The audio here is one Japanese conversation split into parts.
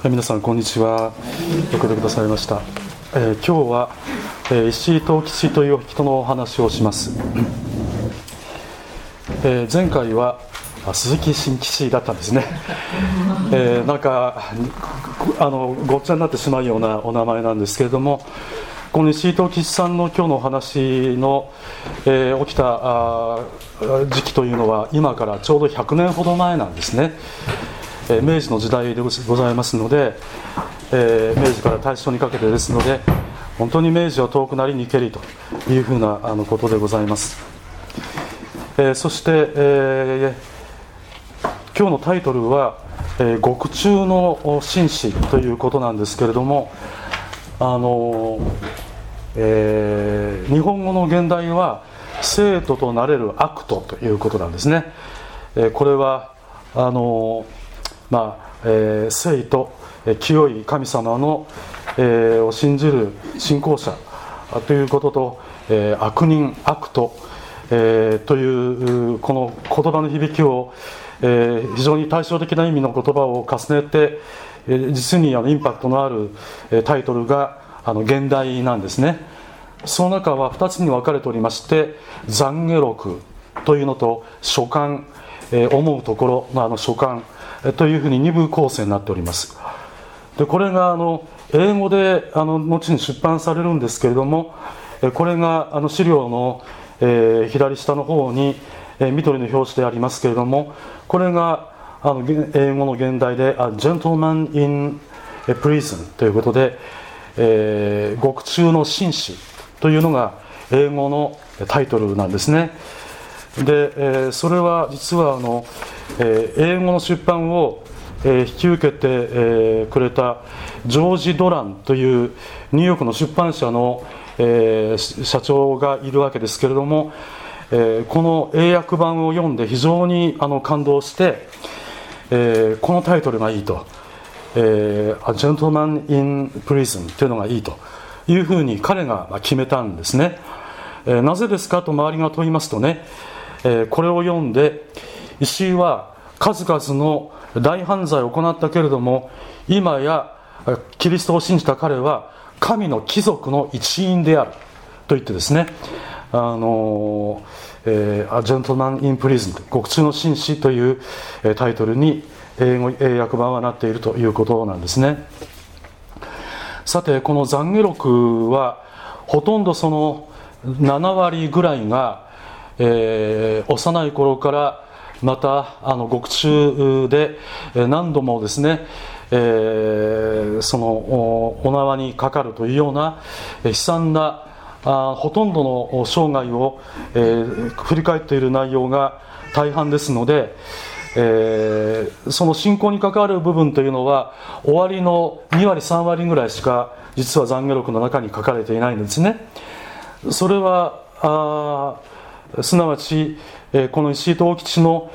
皆さんこんにちは。よく来てくださいました。今日は、石井藤吉という人のお話をします。前回は鈴木新吉だったんですね。なんかごっちゃになってしまうようなお名前なんですけれども、この石井藤吉さんの今日のお話の、起きた時期というのは今からちょうど100年ほど前なんですね。明治の時代でございますので、明治から大正にかけてですので、本当に明治は遠くなりにけりというふうなことでございます。そして、今日のタイトルは、獄中の紳士ということなんですけれども、日本語の現代は生徒となれる悪徒ということなんですね。これは聖と清い神様の、を信じる信仰者ということと、悪人悪徒、というこの言葉の響きを、非常に対照的な意味の言葉を重ねて、実にインパクトのあるタイトルが現代なんですね。その中は2つに分かれておりまして、懺悔録というのと書簡、思うところの書簡というふうに2部構成になっております。でこれが英語で後に出版されるんですけれども、これが資料の、左下の方に、緑の表紙でありますけれども、これが英語の現代でGentleman in Prison ということで、獄中の紳士というのが英語のタイトルなんですね。で、それは実は英語の出版を、引き受けて、くれたジョージ・ドランというニューヨークの出版社の、社長がいるわけですけれども、この英訳版を読んで非常に感動して、このタイトルがいいと、A Gentleman in Prison というのがいいというふうに彼が決めたんですね。なぜですかと周りが問いますとね、これを読んで、石井は数々の大犯罪を行ったけれども、今やキリストを信じた彼は神の貴族の一員であると言ってですね、A Gentleman in Prison 獄中の紳士というタイトルに英訳版はなっているということなんですね。さて、この懺悔録はほとんどその7割ぐらいが、幼い頃からまた獄中で何度もですね、そのお縄にかかるというような悲惨なほとんどの生涯を、振り返っている内容が大半ですので、その信仰に関わる部分というのは終わりの2割3割ぐらいしか実は懺悔録の中に書かれていないんですね。それはすなわち、この石井藤吉の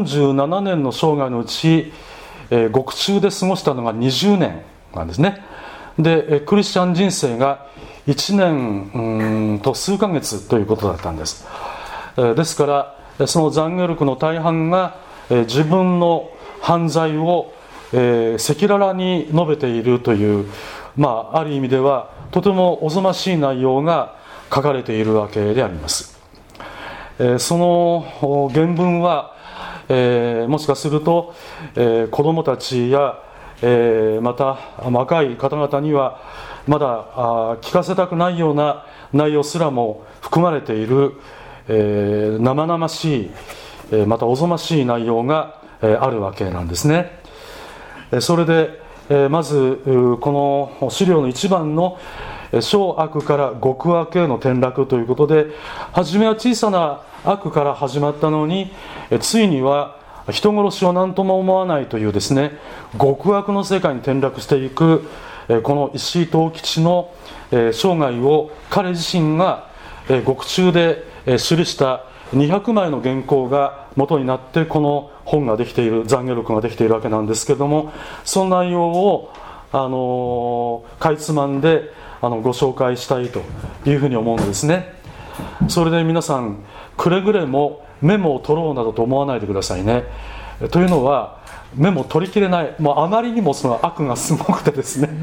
47年の生涯のうち、獄中で過ごしたのが20年なんですね。でクリスチャン人生が1年と数ヶ月ということだったんです。ですからその懺悔録の大半が自分の犯罪を赤裸々に述べているという、ある意味ではとてもおぞましい内容が書かれているわけであります。その原文は、もしかすると、子どもたちや、また若い方々にはまだ聞かせたくないような内容すらも含まれている、生々しい、またおぞましい内容が、あるわけなんですね。それで、まずこの資料の一番の小悪から極悪への転落ということで、初めは小さな悪から始まったのに、ついには人殺しを何とも思わないというですね、極悪の世界に転落していくこの石井藤吉の生涯を彼自身が獄中で記した200枚の原稿が元になってこの本ができている、懺悔録ができているわけなんですけれども、その内容をかいつまんでご紹介したいというふうに思うんですね。それで皆さんくれぐれもメモを取ろうなどと思わないでくださいね。というのは目も取りきれない、もうあまりにもその悪がすごくてですね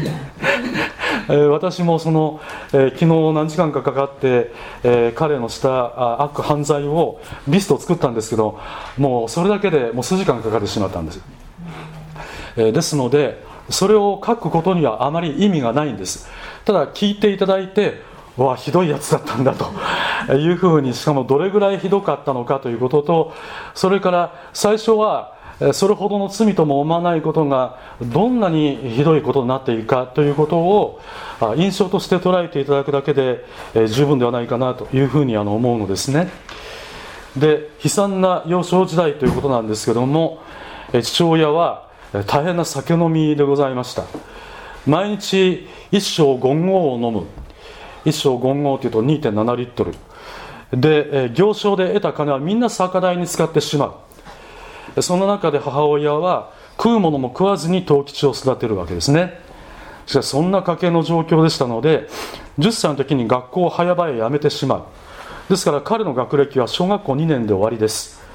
私もその、昨日何時間かかかって、彼のした悪犯罪をリストを作ったんですけど、もうそれだけでもう数時間かかってしまったんです。ですのでそれを書くことにはあまり意味がないんです。ただ聞いていただいて、わあひどいやつだったんだというふうに、しかもどれぐらいひどかったのかということと、それから最初はそれほどの罪とも思わないことがどんなにひどいことになっているかということを印象として捉えていただくだけで十分ではないかなというふうに思うのですね。で、悲惨な幼少時代ということなんですけども、父親は大変な酒飲みでございました。毎日一升5合を飲む。一升5合というと 2.7 リットルで、行商で得た金はみんな酒代に使ってしまう。その中で母親は食うものも食わずに藤吉を育てるわけですね。しかしそんな家計の状況でしたので、10歳の時に学校を早々辞めてしまう。ですから彼の学歴は小学校2年で終わりです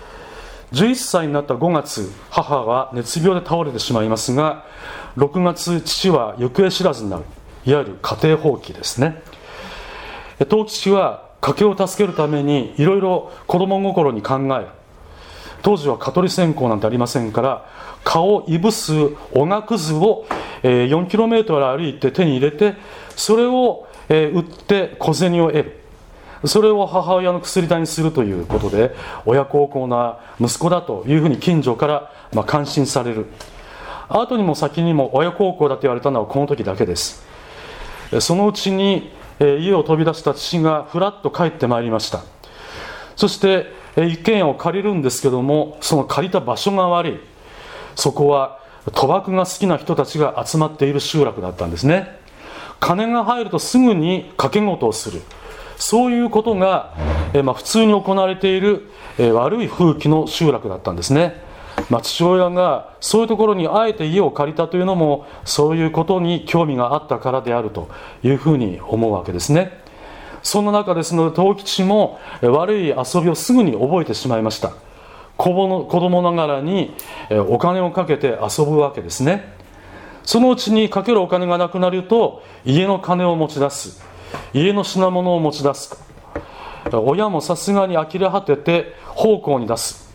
。11歳になった5月、母は熱病で倒れてしまいますが、6月父は行方知らずになる、いわゆる家庭放棄ですね。藤吉は家計を助けるためにいろいろ子供心に考える。当時は蚊取り線香なんてありませんから、蚊をいぶすおがくずを 4km 歩いて手に入れて、それを売って小銭を得る。それを母親の薬代にするということで、親孝行な息子だというふうに近所から感心される。後にも先にも親孝行だと言われたのはこの時だけです。そのうちに家を飛び出した父がふらっと帰ってまいりました。そして一軒家を借りるんですけども、その借りた場所が悪い。そこは賭博が好きな人たちが集まっている集落だったんですね。金が入るとすぐに賭け事をする、そういうことが、普通に行われている、悪い風紀の集落だったんですね。父親がそういうところにあえて家を借りたというのも、そういうことに興味があったからであるというふうに思うわけですね。そんな中ですので、藤吉も悪い遊びをすぐに覚えてしまいました。子供ながらにお金をかけて遊ぶわけですね。そのうちにかけるお金がなくなると、家の金を持ち出す、家の品物を持ち出す。親もさすがに呆れ果てて奉公に出す。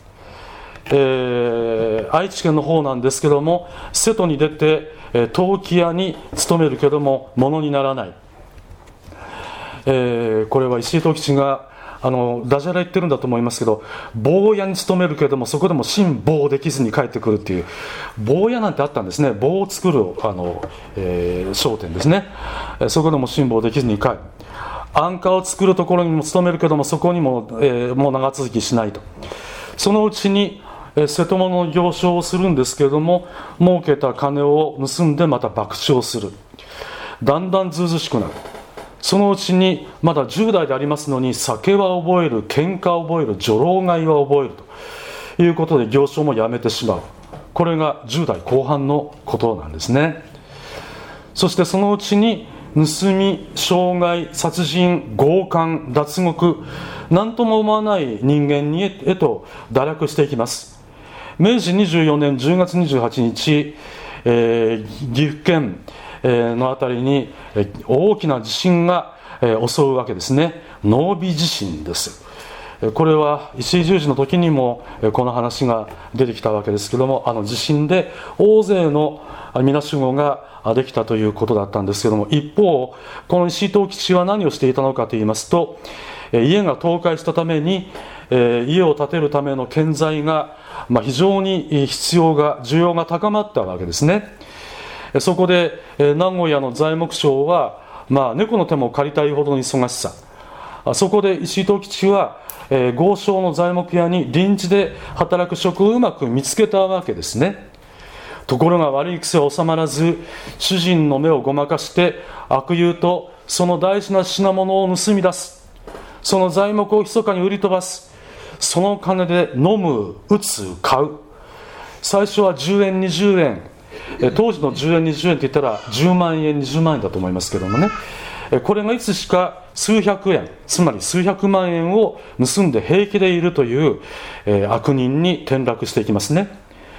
愛知県の方なんですけども、瀬戸に出て陶器屋に勤めるけども物にならない。これは石井藤吉がダジャレ言ってるんだと思いますけど、棒屋に勤めるけどもそこでも辛抱できずに帰ってくるっていう、棒屋なんてあったんですね。棒を作る商店ですね。そこでも辛抱できずに帰る。安価を作るところにも勤めるけどもそこにも、もう長続きしないと。そのうちに瀬戸物の行商をするんですけれども、儲けた金を盗んでまた博打をする。だんだんずうずしくなる。そのうちにまだ10代でありますのに、酒は覚える、喧嘩は覚える、女郎買いは覚えるということで行商もやめてしまう。これが10代後半のことなんですね。そしてそのうちに盗み、傷害、殺人、強姦、脱獄、何とも思わない人間へと堕落していきます。明治24年10月28日、岐阜県のあたりに大きな地震が襲うわけですね。濃尾地震です。これは石井十字の時にもこの話が出てきたわけですけども、地震で大勢の皆守護ができたということだったんですけども、一方この石井藤吉は何をしていたのかといいますと、家が倒壊したために家を建てるための建材が非常に需要が高まったわけですね。そこで名古屋の材木商は、猫の手も借りたいほどの忙しさ。そこで石井藤吉は豪商の材木屋に臨時で働く職をうまく見つけたわけですね。ところが悪い癖は収まらず、主人の目をごまかして悪友とその大事な品物を盗み出す。その材木を密かに売り飛ばす。その金で飲む、打つ、買う。最初は10円20円、当時の10円20円って言ったら10万円20万円だと思いますけどもね、これがいつしか数百円、つまり数百万円を盗んで平気でいるという悪人に転落していきますね。し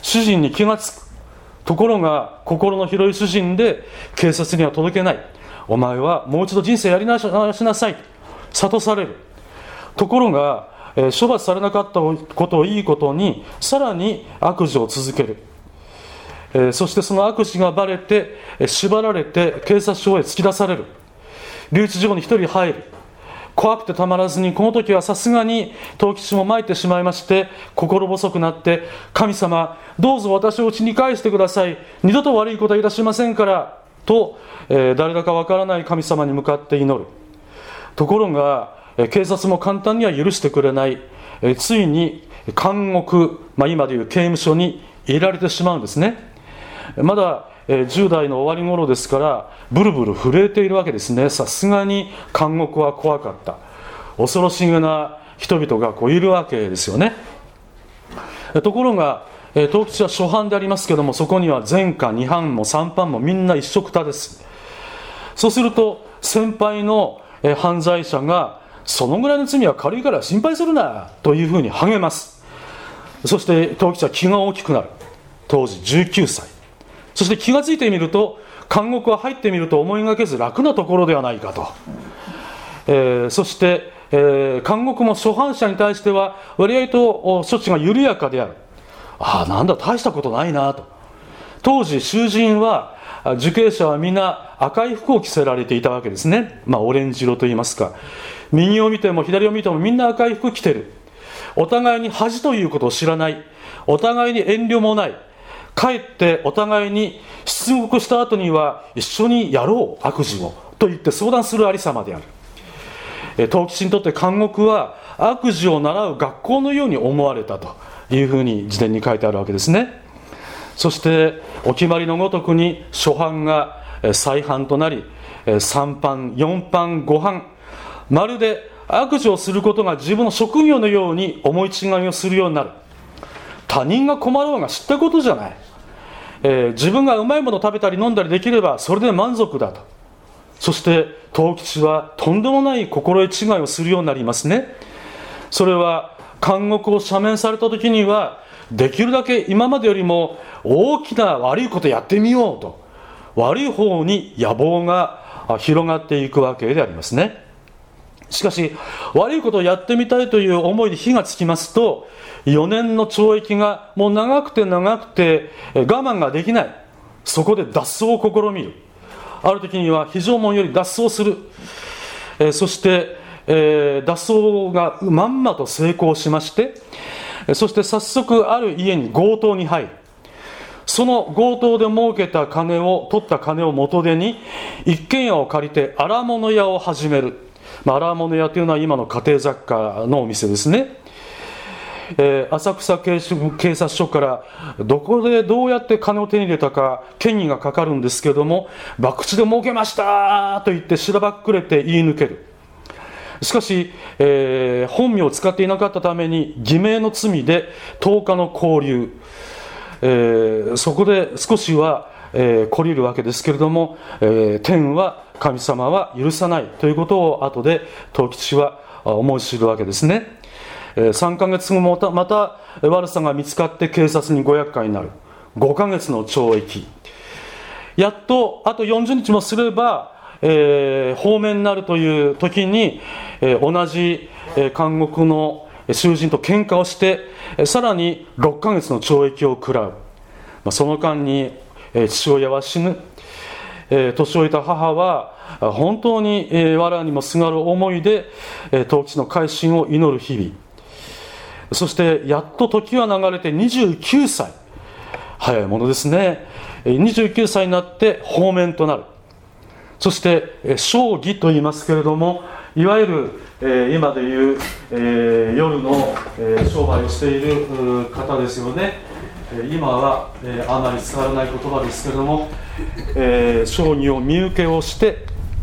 主人に気がつく。ところが心の広い主人で警察には届けない。お前はもう一度人生やり直しなさい、諭される。ところが、処罰されなかったことをいいことにさらに悪事を続ける。そしてその悪事がバレて縛られて警察署へ突き出される。留置場に一人入る。怖くてたまらずに、この時はさすがに藤吉も参ってしまいまして、心細くなって、神様どうぞ私を家に帰してください、二度と悪いことはいたしませんからと、誰だかわからない神様に向かって祈る。ところが警察も簡単には許してくれない。ついに監獄、今でいう刑務所に入れられてしまうんですね。まだ10代の終わり頃ですから、ブルブル震えているわけですね。さすがに監獄は怖かった。恐ろしげな人々がいるわけですよね。ところが藤吉は初犯でありますけども、そこには前科2犯も3犯もみんな一緒くたです。そうすると先輩の犯罪者が、そのぐらいの罪は軽いから心配するなというふうに励ます。そして藤吉は気が大きくなる。当時19歳。そして気がついてみると、監獄は入ってみると思いがけず楽なところではないかと。そして、監獄も初犯者に対しては割合と処置が緩やかである。なんだ大したことないなと。当時囚人は、受刑者はみんな赤い服を着せられていたわけですね。オレンジ色といいますか、右を見ても左を見てもみんな赤い服着てる。お互いに恥ということを知らない。お互いに遠慮もない。かえってお互いに出獄した後には一緒にやろう悪事をと言って相談するありさまである。藤吉にとって監獄は悪事を習う学校のように思われたというふうに自伝に書いてあるわけですね。そしてお決まりのごとくに初犯が再犯となり、3犯4犯5犯、まるで悪事をすることが自分の職業のように思い違いをするようになる。他人が困ろうが知ったことじゃない。自分がうまいものを食べたり飲んだりできればそれで満足だと。そして藤吉はとんでもない心得違いをするようになりますね。それは監獄を赦免された時には、できるだけ今までよりも大きな悪いことやってみようと、悪い方に野望が広がっていくわけでありますね。しかし悪いことをやってみたいという思いで火がつきますと、4年の懲役がもう長くて長くて我慢ができない。そこで脱走を試みる。ある時には非常門より脱走する。そして脱走がまんまと成功しまして、そして早速ある家に強盗に入る。その強盗で儲けた取った金を元手に一軒家を借りて荒物屋を始める。荒物屋というのは今の家庭雑貨のお店ですね。浅草警察署からどこでどうやって金を手に入れたか嫌疑がかかるんですけども、博打で儲けましたと言ってしらばっくれて言い抜ける。しかし、本名を使っていなかったために偽名の罪で10日の拘留、そこで少しは、懲りるわけですけれども、天は神様は許さないということを後で藤吉は思い知るわけですね。3ヶ月後もまた悪さが見つかって警察にご厄介になる。5ヶ月の懲役。やっとあと40日もすれば、放免になるという時に、同じ監獄の囚人と喧嘩をしてさらに6ヶ月の懲役を食らう。その間に父親は死ぬ。年老いた母は本当に藁にもすがる思いで藤吉の改心を祈る日々。そしてやっと時は流れて29歳、早いものですね。29歳になって放免となる。そして娼妓と言いますけれども、いわゆる今でいう夜の商売をしている方ですよね。今はあまり使われない言葉ですけれども、娼妓を身請けをして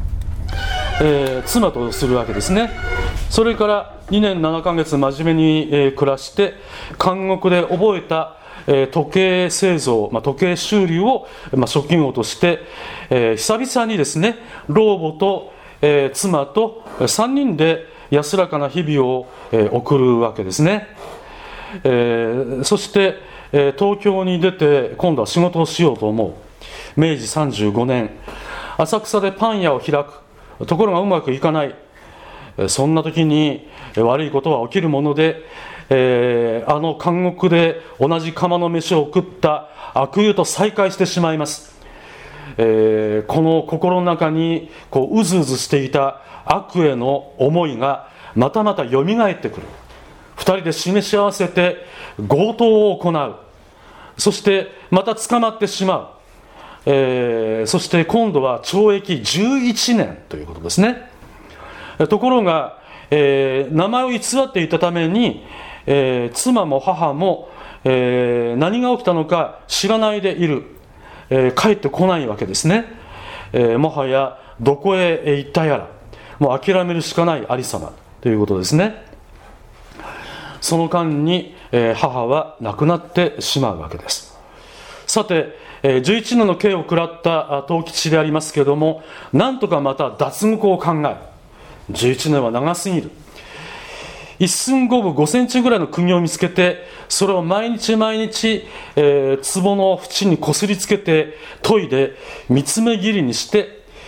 妻とするわけですね。それから2年7ヶ月真面目に暮らして、監獄で覚えた時計製造、時計修理を職業として、久々にですね、老母と妻と3人で安らかな日々を送るわけですね。そして東京に出て今度は仕事をしようと思う。明治35年、浅草でパン屋を開く。ところがうまくいかない。そんな時に悪いことは起きるもので、あの監獄で同じ釜の飯を食った悪友と再会してしまいます。この心の中にうずうずしていた悪への思いがまたまたよみがえってくる。二人で示し合わせて強盗を行う。そしてまた捕まってしまう。そして今度は懲役11年ということですね。ところが、名前を偽っていたために、妻も母も、何が起きたのか知らないでいる。帰ってこないわけですね。もはやどこへ行ったやら、もう諦めるしかないありさまということですね。その間に、母は亡くなってしまうわけです。さて、11年の刑を食らった藤吉でありますけれども、なんとかまた脱獄を考える。11年は長すぎる。一寸5分5センチぐらいの釘を見つけて、それを毎日毎日、壺の縁にこすりつけて研いで三つ目切りにして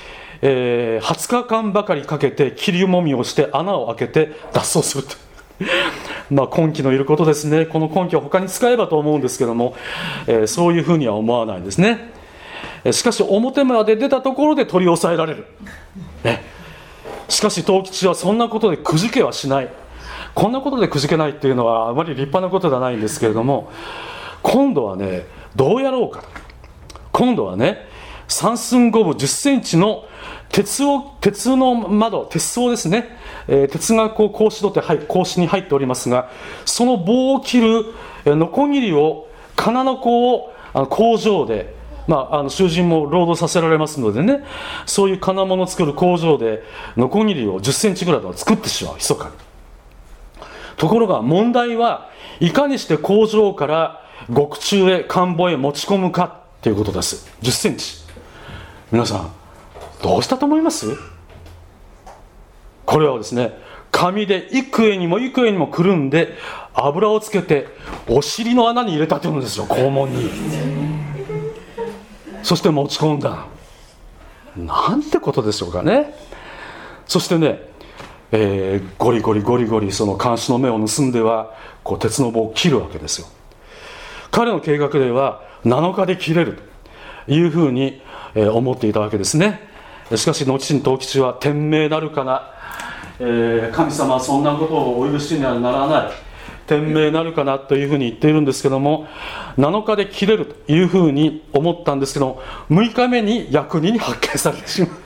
、20日間ばかりかけて切りもみをして穴を開けて脱走すると根気のいることですね。この根気は他に使えばと思うんですけども、そういうふうには思わないですね。しかし表まで出たところで取り押さえられる、しかし藤吉はそんなことでくじけはしない。こんなことでくじけないっていうのはあまり立派なことではないんですけれども、今度はね、どうやろうか。今度はね、3寸5分10センチの鉄の窓、鉄槽ですね、鉄が格子取って格子に入っておりますが、その棒を切るノコギリを、金の子を工場で、囚人も労働させられますのでね、そういう金物を作る工場でノコギリを10センチぐらいで作ってしまう、密かに。ところが問題はいかにして工場から獄中へ官房へ持ち込むかということです。10センチ。皆さんどうしたと思います？これはですね、紙で幾重にも幾重にもくるんで油をつけてお尻の穴に入れたというんですよ、肛門に。そして持ち込んだ。なんてことでしょうかね。そしてね、ゴリゴリゴリゴリその看守の目を盗んでは鉄の棒を切るわけですよ。彼の計画では7日で切れるというふうに思っていたわけですね。しかし後に藤吉は天命なるかな、神様はそんなことをお許しにはならない、天命なるかなというふうに言っているんですけども、7日で切れるというふうに思ったんですけども、6日目に役人に発見されてしまう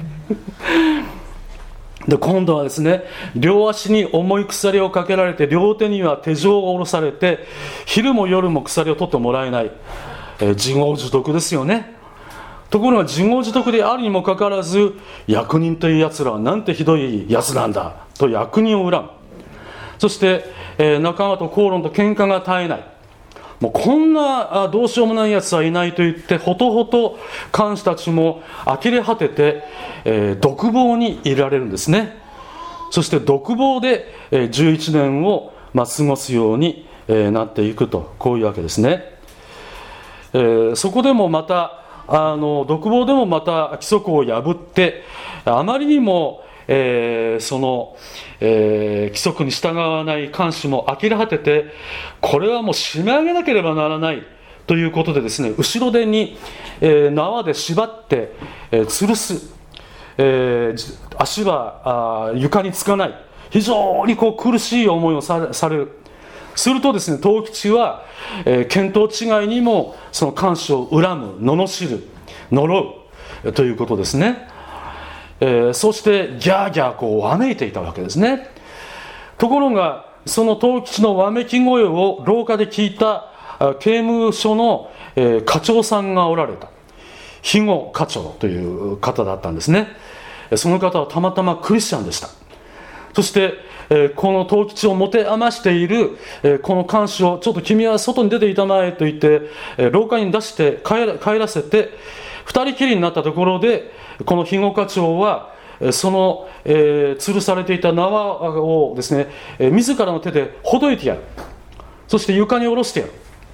で、今度はですね、両足に重い鎖をかけられて、両手には手錠が下ろされて、昼も夜も鎖を取ってもらえない、自業自得ですよね。ところが自業自得であるにもかかわらず、役人というやつらはなんてひどいやつなんだと役人を恨む。そして、仲間と口論と喧嘩が絶えない。もうこんなどうしようもないやつはいないと言って、ほとほと看守たちも呆れ果てて、独房に入れられるんですね。そして独房で11年を過ごすようになっていくと、こういうわけですね。そこでもまた独房でもまた規則を破って、あまりにもその、規則に従わない看守も呆れ果てて、これはもう締め上げなければならないということでですね、後ろ手に、縄で縛って、吊るす、足は床につかない、非常に苦しい思いをされる。するとですね、藤吉は、見当違いにもその看守を恨む、罵る、呪うということですね。そしてギャーギャーわめいていたわけですね。ところがその藤吉のわめき声を廊下で聞いた刑務所の、課長さんがおられた。肥後課長という方だったんですね。その方はたまたまクリスチャンでした。そして、この藤吉を持て余している、この看守をちょっと君は外に出ていたまえと言って、廊下に出して帰らせて、二人きりになったところで、この肥後課長はその、吊るされていた縄をですね、自らの手でほどいてやる。そして床に下ろしてやる。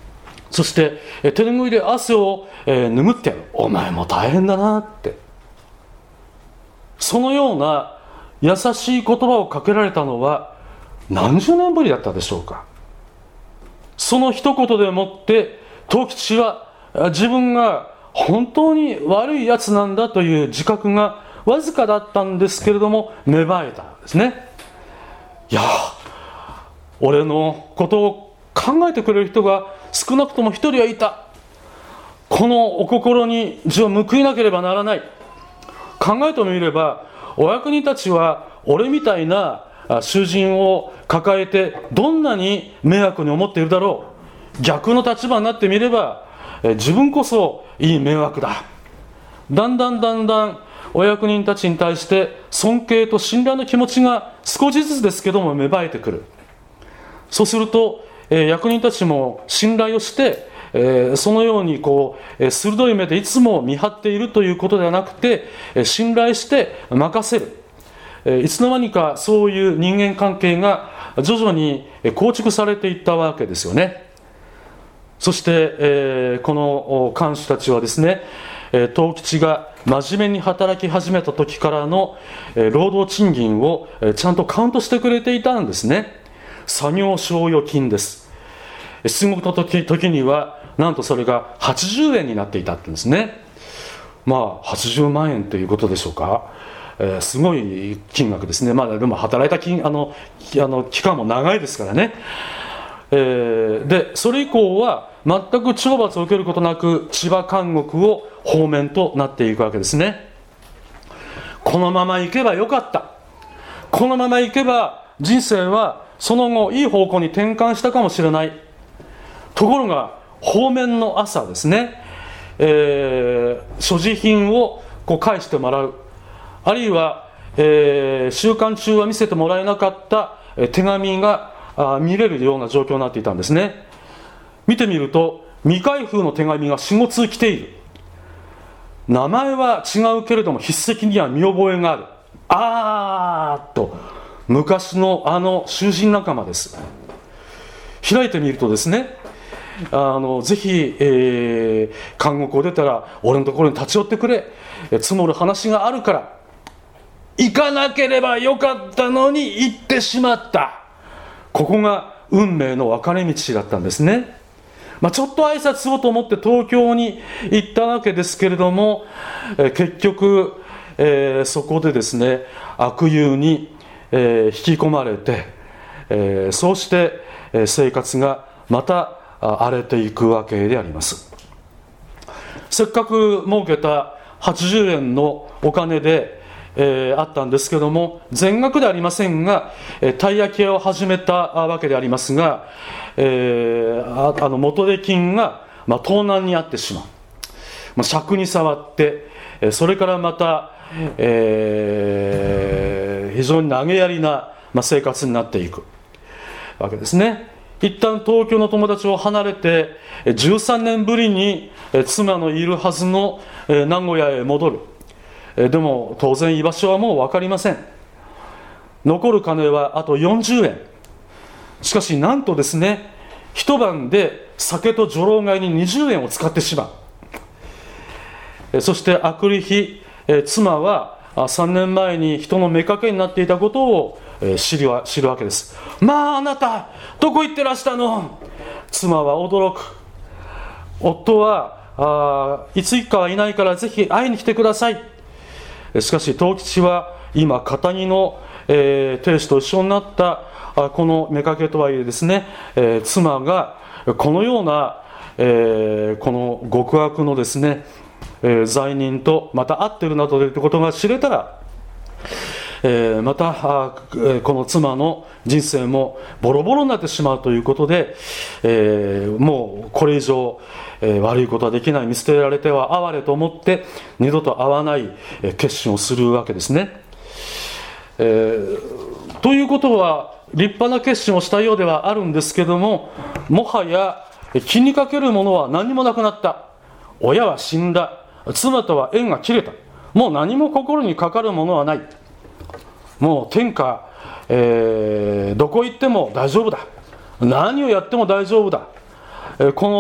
そして手ぬぐいで汗を拭ってやる。お前も大変だなって、そのような優しい言葉をかけられたのは何十年ぶりだったでしょうか。その一言でもって藤吉は自分が本当に悪いやつなんだという自覚がわずかだったんですけれども芽生えたんですね。いや、俺のことを考えてくれる人が少なくとも一人はいた。このお心に自分は報いなければならない。考えてみればお役人たちは俺みたいな囚人を抱えてどんなに迷惑に思っているだろう。逆の立場になってみれば自分こそいい迷惑だ。だんだんお役人たちに対して尊敬と信頼の気持ちが少しずつですけども芽生えてくる。そうすると役人たちも信頼をしてそのように鋭い目でいつも見張っているということではなくて信頼して任せる。いつの間にかそういう人間関係が徐々に構築されていったわけですよね。そして、この看守たちはですね、藤吉が真面目に働き始めた時からの労働賃金をちゃんとカウントしてくれていたんですね。作業賞与金です。出国の時にはなんとそれが80円になっていたってんですね。まあ80万円ということでしょうか。すごい金額ですね。まあでも働いた期間も長いですからね。でそれ以降は全く懲罰を受けることなく千葉監獄を放免となっていくわけですね。このままいけばよかった。このままいけば人生はその後いい方向に転換したかもしれない。ところが放免の朝ですね、所持品を返してもらう、あるいは、週間中は見せてもらえなかった手紙が見れるような状況になっていたんですね。見てみると未開封の手紙が 4,5 通来ている。名前は違うけれども筆跡には見覚えがある。あーっと昔の囚人仲間です。開いてみるとですね、ぜひ、監獄を出たら俺のところに立ち寄ってくれ、積もる話があるから行かなければよかったのに行ってしまった。ここが運命の分かれ道だったんですね。ちょっと挨拶しようと思って東京に行ったわけですけれども、結局、そこでですね悪友に、引き込まれて、そうして、生活がまた荒れていくわけであります。せっかく儲けた80円のお金で、あったんですけども全額ではありませんが、たい焼き屋を始めたわけでありますが、元手金が、盗難にあってしまう、尺に触って、それからまた、非常に投げやりな、生活になっていくわけですね。一旦東京の友達を離れて13年ぶりに妻のいるはずの名古屋へ戻る。でも当然居場所はもう分かりません。残る金はあと40円。しかしなんとですね、一晩で酒と女郎買いに20円を使ってしまう。そしてあくる日、妻は3年前に人の妾になっていたことを知るわけです。あなたどこ行ってらしたの。妻は驚く。夫はいつ行くかはいないからぜひ会いに来てください。しかし藤吉は今堅気の、亭主と一緒になったこの妾とはいえですね、妻がこのような、この極悪のですね、罪人とまた会っているなどということが知れたら、またこの妻の人生もボロボロになってしまうということで、もうこれ以上、悪いことはできない、見捨てられては哀れと思って二度と会わない決心をするわけですね。ということは立派な決心をしたようではあるんですけども、もはや気にかけるものは何もなくなった。親は死んだ。妻とは縁が切れた。もう何も心にかかるものはない。もう天下、どこ行っても大丈夫だ。何をやっても大丈夫だ。こ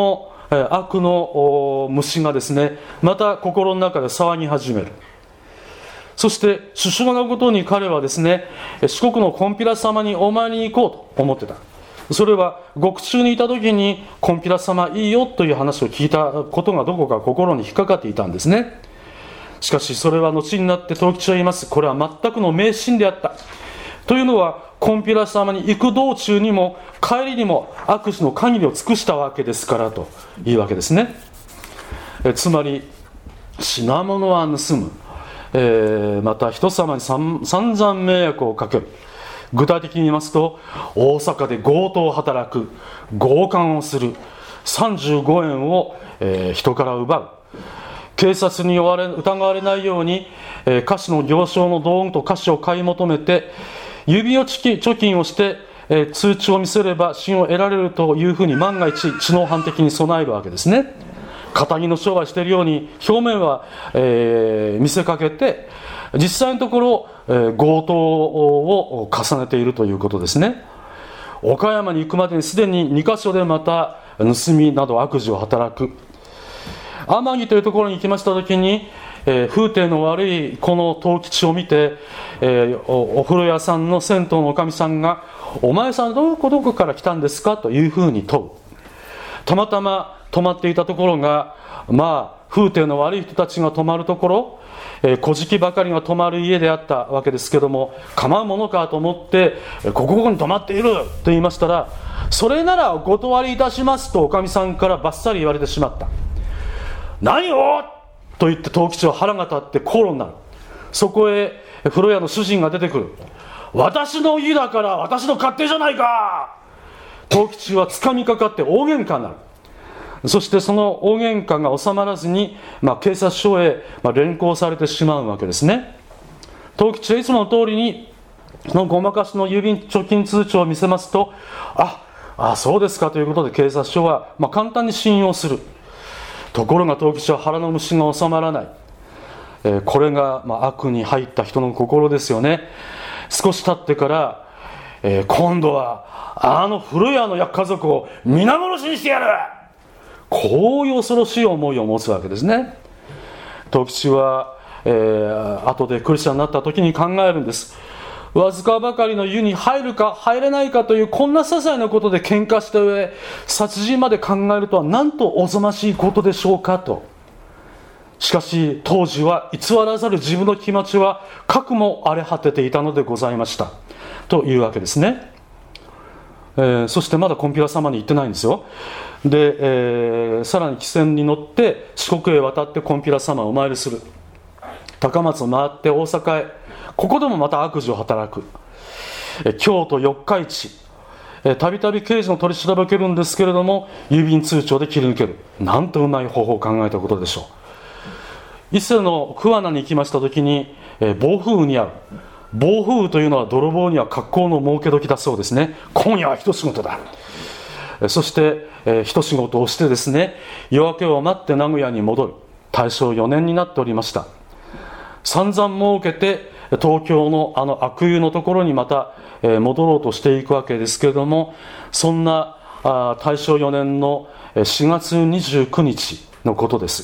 悪の虫がですね、また心の中で騒ぎ始める。そして首相のことに彼はですね、四国のコンピラ様にお参りに行こうと思ってた。それは獄中にいた時にコンピラ様いいよという話を聞いたことがどこか心に引っかかっていたんですね。しかしそれは後になって藤吉は言います。これは全くの迷信であった。というのはコンピラ様に行く道中にも帰りにも悪事の限りを尽くしたわけですからというわけですね。つまり品物は盗む、また人様に散々迷惑をかける。具体的に言いますと、大阪で強盗を働く、強姦をする、35円を、人から奪う、警察に疑われないように、菓子の行商の道具と菓子を買い求めて指を貯金をして、通知を見せれば信を得られるというふうに万が一知能犯的に備えるわけですね。堅気の商売しているように表面は、見せかけて実際のところ、強盗を重ねているということですね。岡山に行くまでにすでに2カ所でまた盗みなど悪事を働く。天城というところに行きましたときに、風体の悪いこの藤吉を見て、お風呂屋さんの銭湯のおかみさんが、お前さんどこから来たんですかというふうに問う。たまたま泊まっていたところが、風体の悪い人たちが泊まるところ、小敷ばかりが泊まる家であったわけですけども、構うものかと思ってここに泊まっていると言いましたら、それならお断りいたしますとおかみさんからバッサリ言われてしまった。何をと言って藤吉は腹が立って口論になる。そこへ風呂屋の主人が出てくる。私の家だから私の勝手じゃないか。藤吉はつかみかかって大喧嘩になる。そしてその大喧嘩が収まらずに、警察署へ連行されてしまうわけですね。藤吉はいつもの通りにそのごまかしの郵便貯金通帳を見せますと、そうですかということで警察署は簡単に信用する。ところが藤吉は腹の虫が収まらない。これが悪に入った人の心ですよね。少し経ってから、今度はあの古谷の家族を皆殺しにしてやる、こういう恐ろしい思いを持つわけですね。藤吉は、後でクリスチャンになった時に考えるんです。わずかばかりの湯に入るか入れないかというこんな些細なことで喧嘩した上、殺人まで考えるとはなんとおぞましいことでしょうかと。しかし当時は偽らざる自分の気持ちは核も荒れ果てていたのでございましたというわけですね。そしてまだコンピラ様に行ってないんですよ。で、さらに汽船に乗って四国へ渡ってコンピラ様をお参りする。高松を回って大阪へ、ここでもまた悪事を働く。京都四日市、たびたび刑事の取り調べを受けるんですけれども、郵便通帳で切り抜ける。なんとうまい方法を考えたことでしょう。伊勢の桑名に行きました時に、暴風雨に遭う。暴風雨というのは泥棒には格好の儲け時だそうですね。今夜は一仕事だ。そして、一仕事をしてですね、夜明けを待って名古屋に戻る。大正4年になっておりました。散々儲けて東京のあの悪友のところにまた戻ろうとしていくわけですけれども、そんな大正4年の4月29日のことです。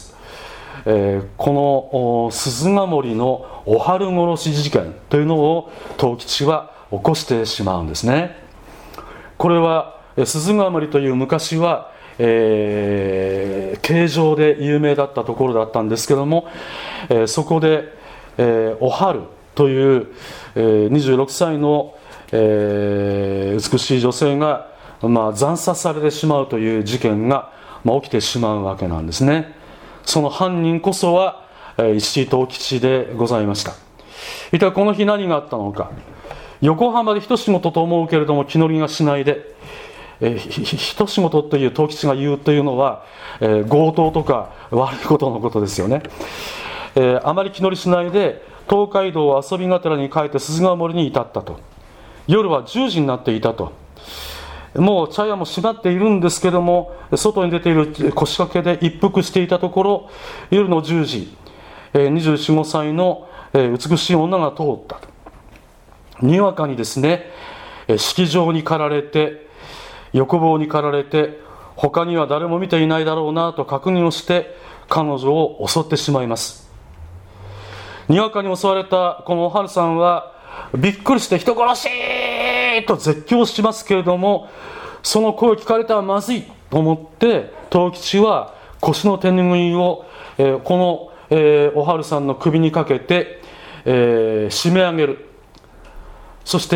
この鈴ヶ森のお春殺し事件というのを藤吉は起こしてしまうんですね。これは鈴ヶ森という昔は形状で有名だったところだったんですけども、そこでお春という、26歳の、美しい女性が、惨殺されてしまうという事件が、起きてしまうわけなんですね。その犯人こそは、石井藤吉でございました。一体この日何があったのか。横浜で一仕事と思うけれども気乗りがしないで、一仕事という藤吉が言うというのは、強盗とか悪いことのことですよね。あまり気乗りしないで東海道を遊びがてらに帰って鈴ヶ森に至ったと。夜は10時になっていたと。もう茶屋も閉まっているんですけども、外に出ている腰掛けで一服していたところ、夜の10時、24、5歳の美しい女が通ったと。にわかにですね、式場に駆られて、欲望に駆られて他には誰も見ていないだろうなと確認をして彼女を襲ってしまいます。にわかに襲われたこのおはるさんはびっくりして人殺しと絶叫しますけれども、その声を聞かれたらまずいと思って藤吉は腰の手拭いを、この、おはるさんの首にかけて、締め上げる。そして、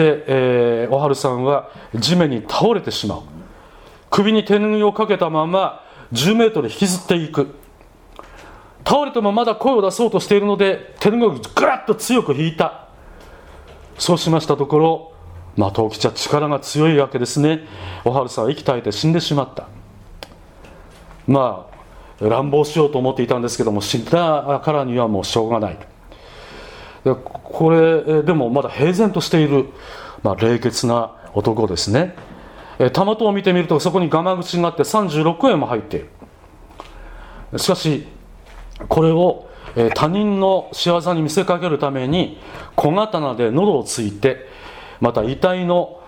おはるさんは地面に倒れてしまう。首に手拭いをかけたまま10メートル引きずっていく。倒れてもまだ声を出そうとしているので手拭いをぐらっと強く引いた。そうしましたところ、藤吉は力が強いわけですね。おはるさんは息絶えて死んでしまった。乱暴しようと思っていたんですけども、死んだからにはもうしょうがない。これでもまだ平然としている、冷血な男ですね。たまとを見てみるとそこにガマ口があって36円も入っている。しかしこれを他人の仕業に見せかけるために小刀で喉をついて、また遺体の、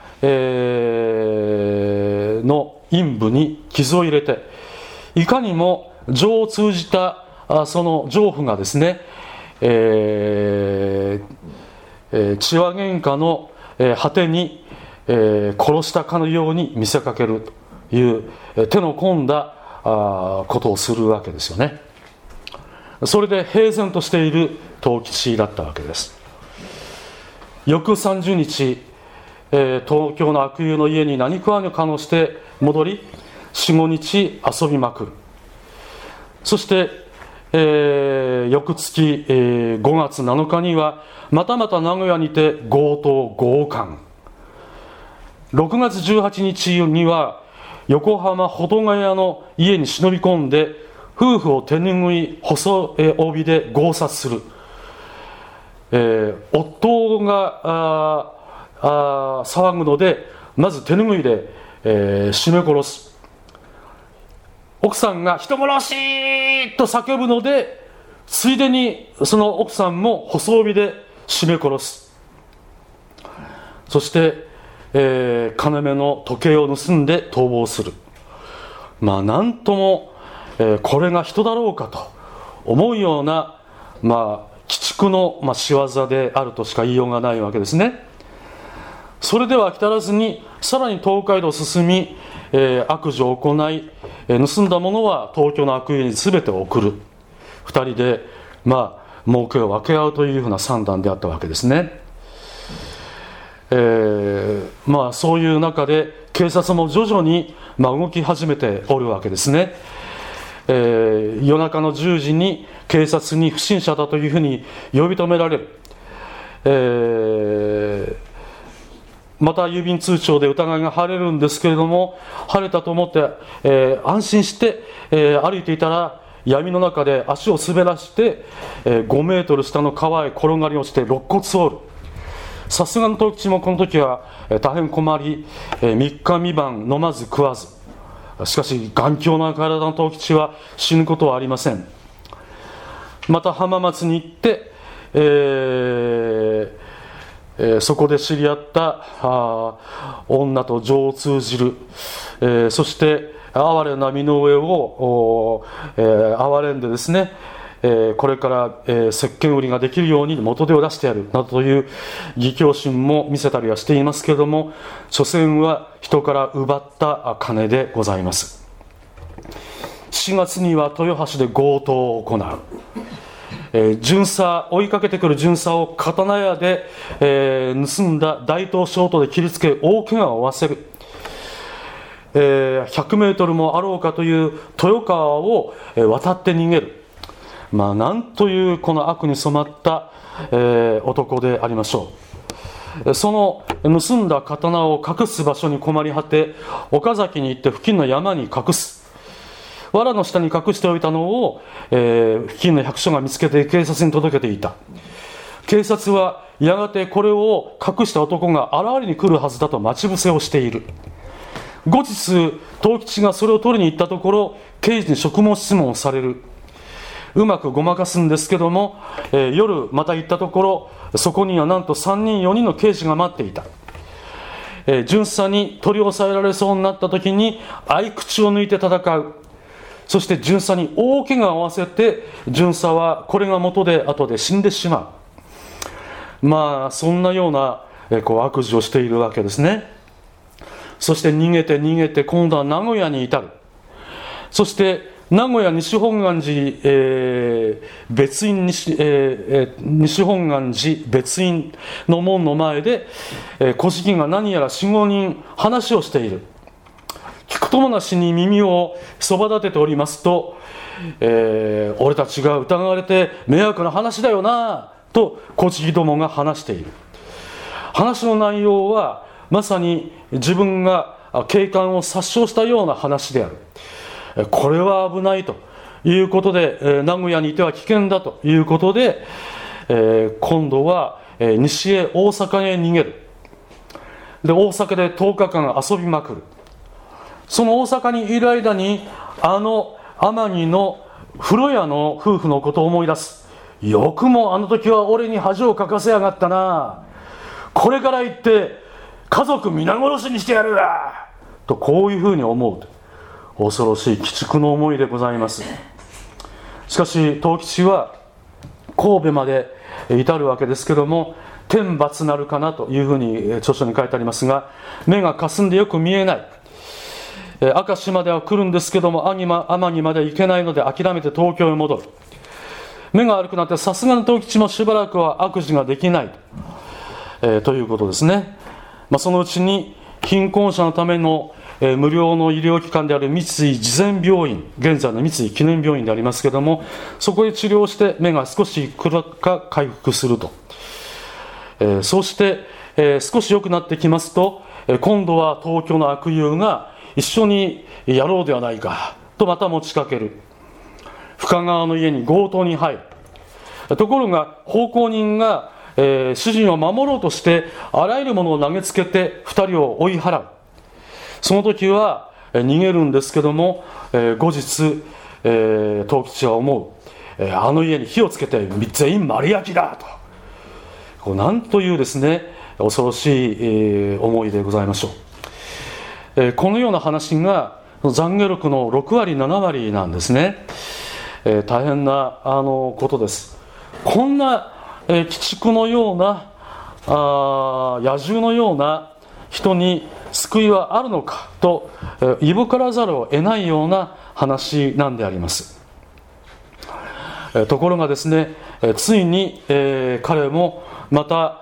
陰部に傷を入れて、いかにも情を通じたその情婦がですね、血は喧嘩の果てに殺したかのように見せかけるという手の込んだことをするわけですよね。それで平然としている藤吉だったわけです。翌30日、東京の悪友の家に何食わぬかのして戻り 4,5 日遊びまくる。そして、翌月、5月7日にはまたまた名古屋にて強盗強姦。6月18日には横浜保土ヶ谷の家に忍び込んで夫婦を手拭い細帯で強殺する。夫が騒ぐのでまず手拭いで、絞め殺す。奥さんが人殺しと叫ぶのでついでにその奥さんも細帯で絞め殺す。そして、金目の時計を盗んで逃亡する。なんとも、これが人だろうかと思うような、鬼畜の、仕業であるとしか言いようがないわけですね。それでは飽き足らずにさらに東海道を進み、悪事を行い、盗んだものは東京の悪友に全て送る。二人で儲けを分け合うというふうな算段であったわけですね。そういう中で警察も徐々に動き始めておるわけですね。夜中の10時に警察に不審者だというふうに呼び止められる。また郵便通帳で疑いが晴れるんですけれども、晴れたと思って、安心して、歩いていたら闇の中で足を滑らして、5メートル下の川へ転がり落ちて肋骨を折る。さすがの藤吉もこの時は大変困り、3日3晩飲まず食わず。しかし頑強な体の藤吉は死ぬことはありません。また浜松に行って、そこで知り合った女と情を通じる。そして哀れな身の上を哀れんでですね、これから、石鹸売りができるように元手を出してやるなどという義兄心も見せたりはしていますけれども、所詮は人から奪った金でございます。4月には豊橋で強盗を行う。巡査、追いかけてくる巡査を刀屋で、盗んだ大東ショートで切りつけ大怪我を負わせる。100メートルもあろうかという豊川を渡って逃げる。なんというこの悪に染まった、男でありましょう。その盗んだ刀を隠す場所に困り果て、岡崎に行って付近の山に隠す。藁の下に隠しておいたのを、付近の百姓が見つけて警察に届けていた。警察はやがてこれを隠した男が現れに来るはずだと待ち伏せをしている。後日藤吉がそれを取りに行ったところ、刑事に職務質問をされる。うまくごまかすんですけども、夜また行ったところ、そこにはなんと3人4人の刑事が待っていた。 巡査に取り押さえられそうになった時に合口を抜いて戦う。そして巡査に大怪我を負わせて、巡査はこれが元で後で死んでしまう。そんなような悪事をしているわけですね。そして逃げて今度は名古屋に至る。そして名古屋西本願寺、別院西本願寺別院の門の前で、小敷が何やら 4,5 人話をしている。聞くともなしに耳をそば立てておりますと、俺たちが疑われて迷惑な話だよなと小敷どもが話している。話の内容はまさに自分が警官を殺傷したような話である。これは危ないということで、名古屋にいては危険だということで、今度は西へ大阪へ逃げる。で、大阪で10日間遊びまくる。その大阪にいる間に天城の風呂屋の夫婦のことを思い出す。よくもあの時は俺に恥をかかせやがったな。これから行って家族皆殺しにしてやるわと、こういうふうに思う。恐ろしい鬼畜の思いでございます。しかし藤吉は神戸まで至るわけですけども、天罰なるかなというふうに著書に書いてありますが、目がかすんでよく見えない。明石までは来るんですけども、天城まで行けないので諦めて東京へ戻る。目が悪くなってさすがの藤吉もしばらくは悪事ができない、ということですね。そのうちに貧困者のための無料の医療機関である三井慈善病院、現在の三井記念病院でありますけれども、そこへ治療して目が少し回復すると。そうして、少し良くなってきますと、今度は東京の悪友が一緒にやろうではないかとまた持ちかける。深川の家に強盗に入る。ところが奉公人が、主人を守ろうとしてあらゆるものを投げつけて2人を追い払う。その時は逃げるんですけども、後日、藤吉は思う。あの家に火をつけて全員丸焼きだと。なんというですね、恐ろしい、思いでございましょう。このような話が懺悔録の6割7割なんですね。大変なことです。こんな、鬼畜のような野獣のような人に救いはあるのかと、いぶからざるを得ないような話なんであります。ところがですね、ついに、彼もまた、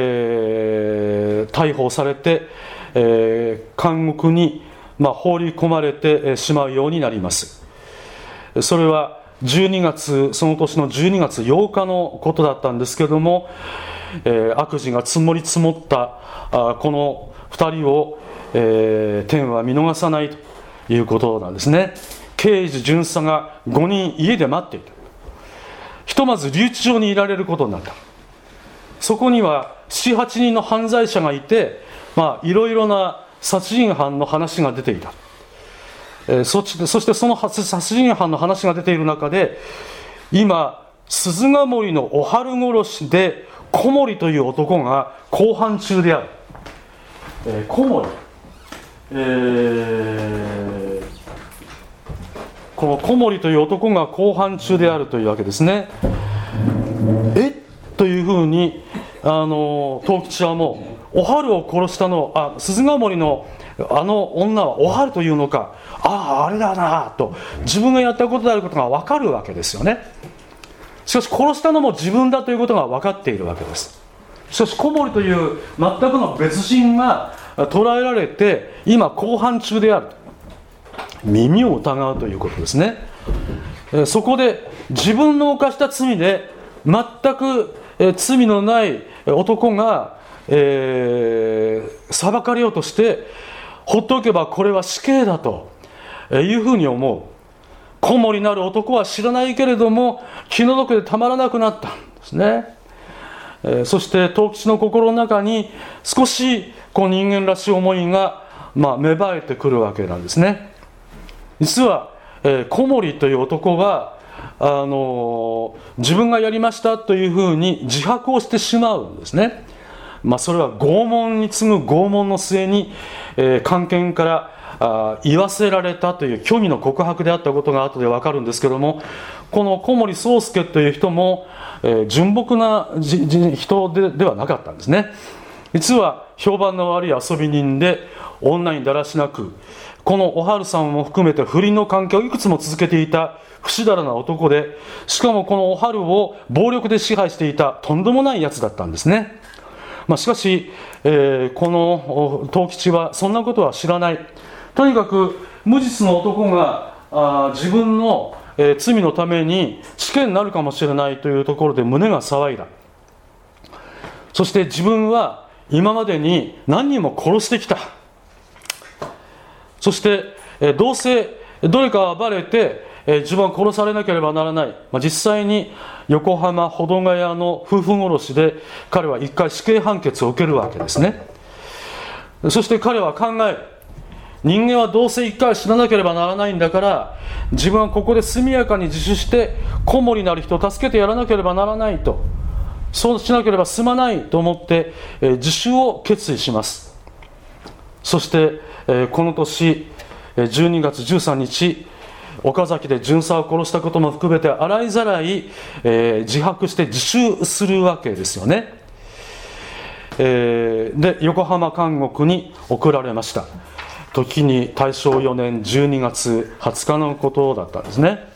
逮捕されて、監獄に、放り込まれてしまうようになります。それはその年の12月8日のことだったんですけれども、悪事が積もり積もったこの2人を、天は見逃さないということなんですね。刑事巡査が5人家で待っていた。ひとまず留置場にいられることになった。そこには 7,8 人の犯罪者がいて、いろいろな殺人犯の話が出ていた。そしてその殺人犯の話が出ている中で、今鈴ヶ森のお春殺しで小森という男が公判中である。小森、この小森という男が公判中であるというわけですね。というふうに藤吉はもう、お春を殺したの鈴ヶ森のあの女はお春というのか、あれだなと自分がやったことであることが分かるわけですよね。しかし殺したのも自分だということが分かっているわけです。しかし小森という全くの別人が捕らえられて今公判中である。耳を疑うということですね。そこで自分の犯した罪で全く罪のない男が、裁かれようとして放っておけばこれは死刑だというふうに思う。小森なる男は知らないけれども気の毒でたまらなくなったんですね。そして藤吉の心の中に少し人間らしい思いが、芽生えてくるわけなんですね。実は、小森という男は自分がやりましたというふうに自白をしてしまうんですね。 それは拷問に次ぐ拷問の末に、官憲から言わせられたという虚偽の告白であったことが後で分かるんですけども、この小森宗介という人も、純朴な人ではなかったんですね。実は評判の悪い遊び人で、女にだらしなく、このおはるさんも含めて不倫の関係をいくつも続けていた不死だらな男で、しかもこのおはるを暴力で支配していたとんでもないやつだったんですね。しかし、この藤吉はそんなことは知らない。とにかく無実の男が自分の罪のために死刑になるかもしれないというところで胸が騒いだ。そして自分は今までに何人も殺してきた。そしてどうせどれかがバレて自分は殺されなければならない。実際に横浜保土ヶ谷の夫婦殺しで彼は一回死刑判決を受けるわけですね。そして彼は考える。人間はどうせ一回死ななければならないんだから、自分はここで速やかに自首して子守なる人を助けてやらなければならないと、そうしなければ済まないと思って自首を決意します。そしてこの年12月13日、岡崎で巡査を殺したことも含めて洗いざらい自白して自首するわけですよね。で横浜監獄に送られました。時に大正4年12月20日のことだったんですね。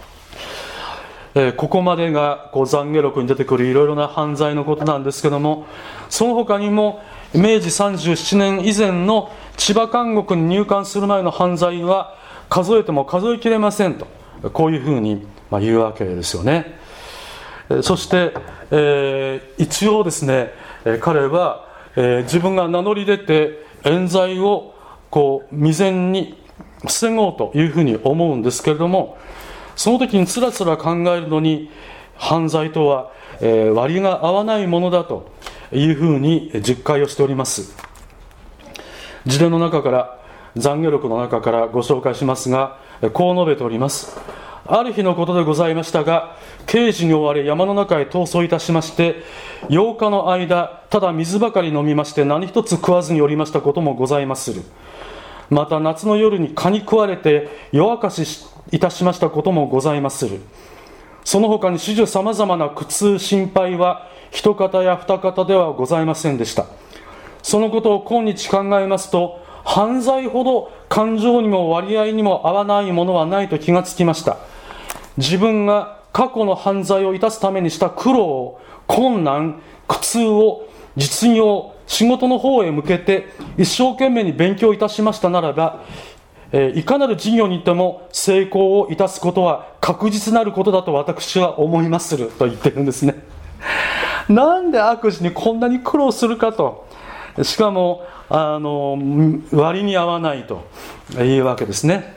ここまでが懺悔録に出てくるいろいろな犯罪のことなんですけども、その他にも明治37年以前の千葉監獄に入管する前の犯罪は数えても数えきれませんと、こういうふうに言うわけですよね。そして、一応ですね、彼は、自分が名乗り出て冤罪を未然に防ごうというふうに思うんですけれども、その時につらつら考えるのに、犯罪とは、割が合わないものだというふうに実戒をしております。自伝の中から懺悔録の中からご紹介しますが、こう述べております。ある日のことでございましたが、刑事に追われ山の中へ逃走いたしまして、8日の間ただ水ばかり飲みまして何一つ食わずにおりましたこともございまする。また夏の夜に蚊に食われて夜明かしいたしましたこともございまする。その他に始終さまざまな苦痛心配は一方や二方ではございませんでした。そのことを今日考えますと、犯罪ほど感情にも割合にも合わないものはないと気がつきました。自分が過去の犯罪をいたすためにした苦労、困難、苦痛を実業、仕事の方へ向けて一生懸命に勉強いたしましたならば、いかなる事業にいても成功をいたすことは確実なることだと私は思いますると言ってるんですね。なんで悪事にこんなに苦労するかと、しかも割に合わないというわけですね。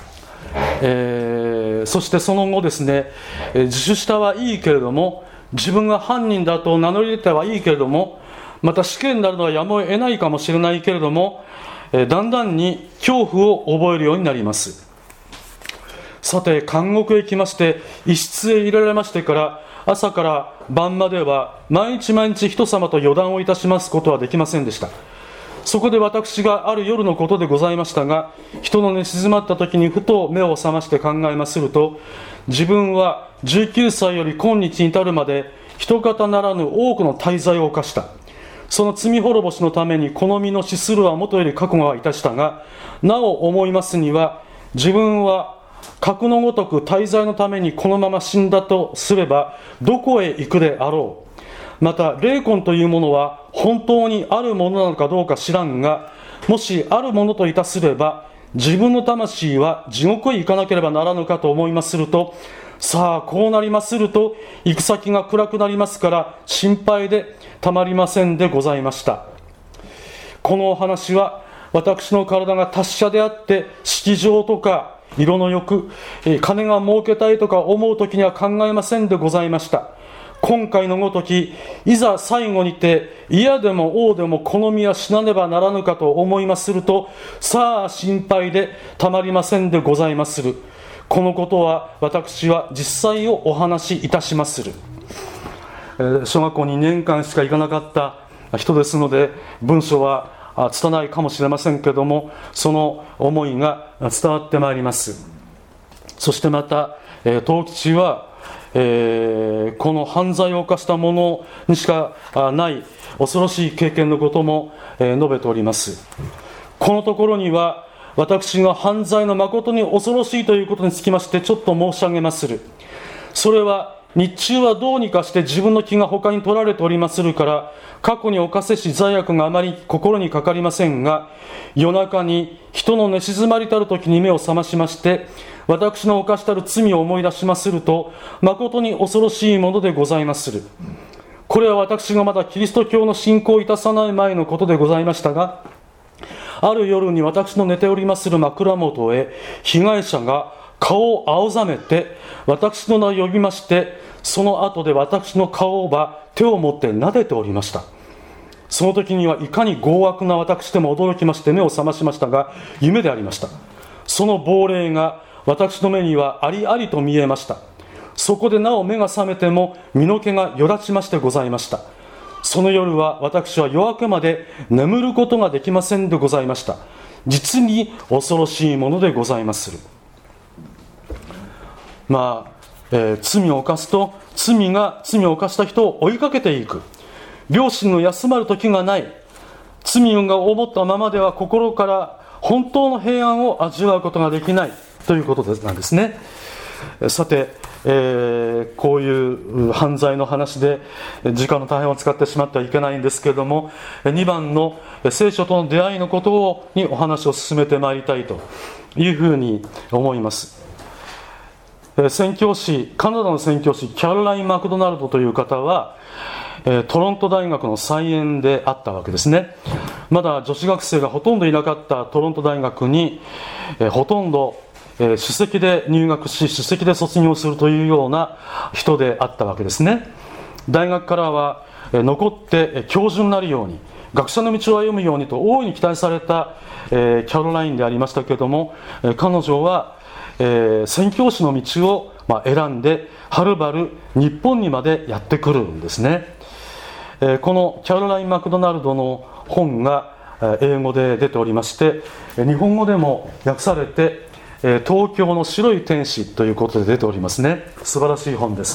そしてその後ですね、自首したはいいけれども、自分が犯人だと名乗り出たはいいけれども、また死刑になるのはやむを得ないかもしれないけれども、だんだんに恐怖を覚えるようになります。さて監獄へ来まして、一室へ入れられましてから、朝から晩までは毎日毎日人様と予談をいたしますことはできませんでした。そこで私がある夜のことでございましたが、人の寝静まった時にふと目を覚まして考えますると、自分は19歳より今日に至るまで一方ならぬ多くの大罪を犯した。その罪滅ぼしのためにこの身の死するはもとより覚悟はいたしたが、なお思いますには、自分は格のごとく大罪のためにこのまま死んだとすればどこへ行くであろう。また霊魂というものは本当にあるものなのかどうか知らんが、もしあるものといたすれば自分の魂は地獄へ行かなければならぬかと思いますると、さあこうなりますると行く先が暗くなりますから心配でたまりませんでございました。このお話は私の体が達者であって色情とか色の欲、金が儲けたいとか思う時には考えませんでございました。今回のごとき、いざ最後にて嫌でも王でもこの身は死なねばならぬかと思いますると、さあ心配でたまりませんでございまする。このことは私は実際をお話しいたしまする。小学校2年間しか行かなかった人ですので文章は拙いかもしれませんけども、その思いが伝わってまいります。そしてまた藤吉は、この犯罪を犯した者にしかない恐ろしい経験のことも述べております。このところには、私が犯罪の誠に恐ろしいということにつきましてちょっと申し上げまする。それは日中はどうにかして自分の気が他に取られておりまするから、過去に犯せし罪悪があまり心にかかりませんが、夜中に人の寝静まりたる時に目を覚ましまして、私の犯したる罪を思い出しますると、誠に恐ろしいものでございまする。これは私がまだキリスト教の信仰いたさない前のことでございましたが、ある夜に私の寝ておりまする枕元へ被害者が顔を青ざめて私の名を呼びまして、その後で私の顔を手を持って撫でておりました。その時にはいかに強悪な私でも驚きまして目を覚ましましたが、夢でありました。その亡霊が私の目にはありありと見えました。そこでなお目が覚めても身の毛がよだちましてございました。その夜は私は夜明けまで眠ることができませんでございました。実に恐ろしいものでございまする。罪を犯すと罪を犯した人を追いかけていく。良心の休まる時がない。罪が思ったままでは心から本当の平安を味わうことができないということなんですね。さて、こういう犯罪の話で時間の大変を使ってしまってはいけないんですけれども、2番の聖書との出会いのことにお話を進めてまいりたいというふうに思います。宣教師、カナダの宣教師キャロライン・マクドナルドという方はトロント大学の再演であったわけですね。まだ女子学生がほとんどいなかったトロント大学にほとんど首席で入学し首席で卒業するというような人であったわけですね。大学からは残って教授になるように、学者の道を歩むようにと大いに期待されたキャロラインでありましたけれども、彼女は宣教師の道を選んではるばる日本にまでやってくるんですね。このキャロライン・マクドナルドの本が英語で出ておりまして、日本語でも訳されて東京の白い天使ということで出ておりますね。素晴らしい本です。